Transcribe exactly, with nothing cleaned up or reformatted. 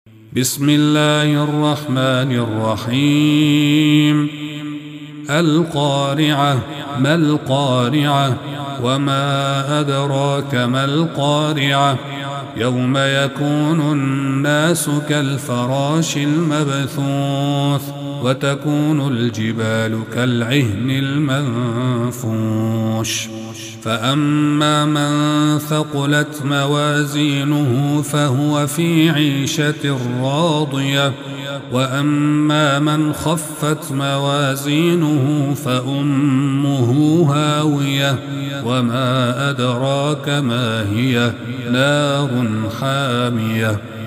بسم الله الرحمن الرحيم. القارعة. ما القارعة؟ وما أدراك ما القارعة؟ يوم يكون الناس كالفراش المبثوث وتكون الجبال كالعهن المنفوش. فأما من ثقلت موازينه فهو في عيشة راضية، وأما من خفت موازينه فأمه هاوية، وما أدراك ما هي؟ نار حامية.